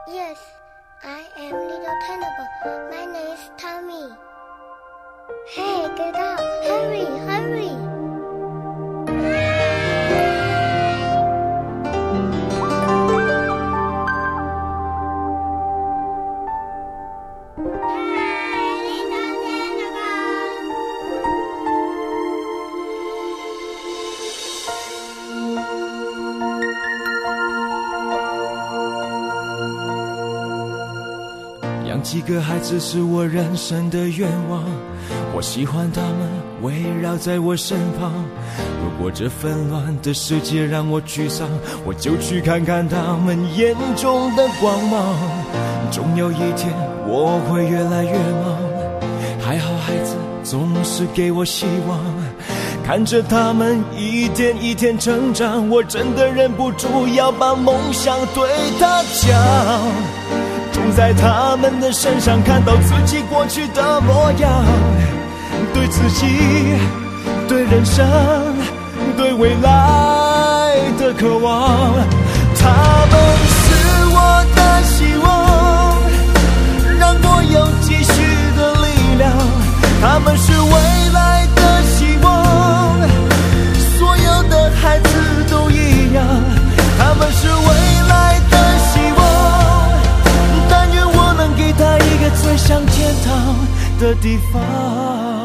Yes, I am Little Cannibal. My name is Tommy. Hey, get up! Hurry, hurry! 养几个孩子是我人生的愿望，我喜欢他们围绕在我身旁。如果这纷乱的世界让我沮丧，我就去看看他们眼中的光芒。总有一天我会越来越忙，还好孩子总是给我希望，看着他们一天一天成长，我真的忍不住要把梦想对他讲。总在他们的身上看到自己过去的模样，对自己，对人生，对未来的渴望。他们是我的希望，让我有继续的力量。他们是未来的希望，所有的孩子都一样。他们是未来的希望，但愿我能给他一个最像天堂的地方。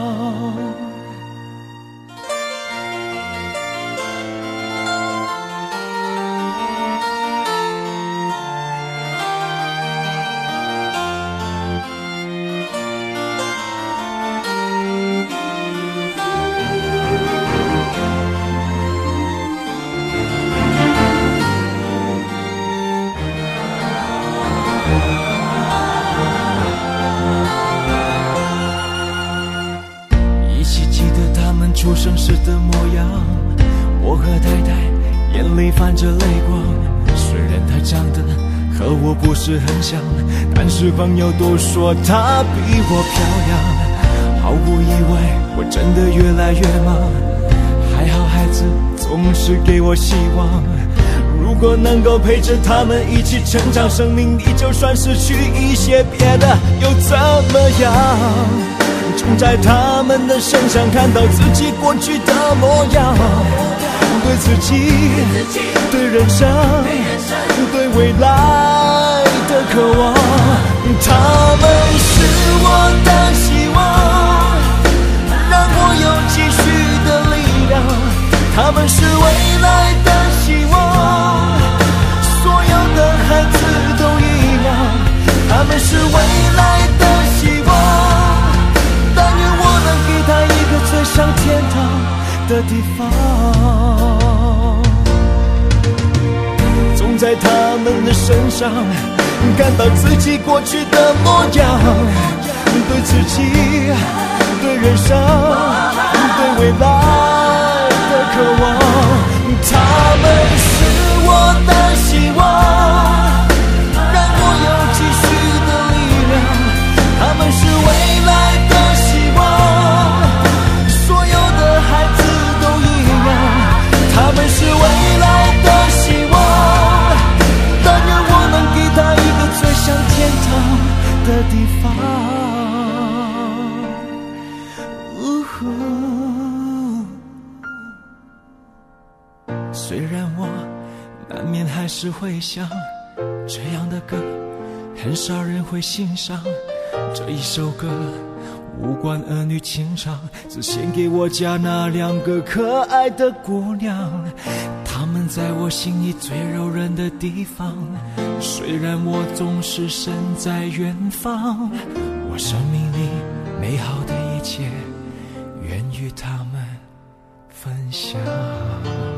出生时的模样，我和太太眼里泛着泪光。虽然她长得和我不是很像，但是朋友都说她比我漂亮。毫无意外，我真的越来越忙，还好孩子总是给我希望。如果能够陪着他们一起成长，生命里就算失去一些别的又怎么样？总在他们的身上看到自己过去的模样，对自己，对人生，对未来的渴望。他们是我的希望，让我有继续的力量。他们是未来的希望，所有的孩子都一样。他们是未来的希望，给他一个最像天堂的地方。总在他们的身上看到自己过去的模样，对自己，对人生，对未来的渴望。他们是我的希望，让我有继续的力量。他们是未来的希望，他们是未来的希望，但愿我能给他一个最像天堂的地方。虽然我难免还是会想，这样的歌很少人会欣赏。这一首歌无关儿女情长，只献给我家那2个可爱的姑娘。她们在我心里最柔软的地方，虽然我总是身在远方，我生命里美好的一切愿与她们分享。